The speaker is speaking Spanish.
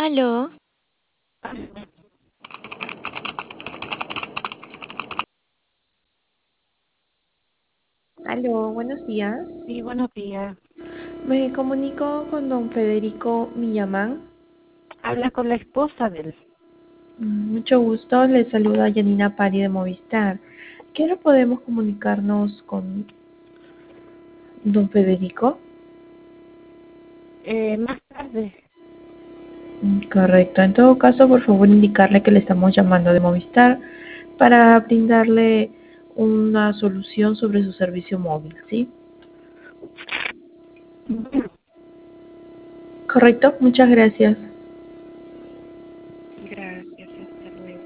Aló, Aló, buenos días. Sí, buenos días. Me comunico con don Federico Millamán. Habla con la esposa de él. Mucho gusto, le saluda Janina Pari de Movistar. ¿Qué hora podemos comunicarnos con don Federico? Más tarde. Correcto, en todo caso, por favor indicarle que le estamos llamando de Movistar para brindarle una solución sobre su servicio móvil, ¿sí? Bueno, Correcto, muchas gracias.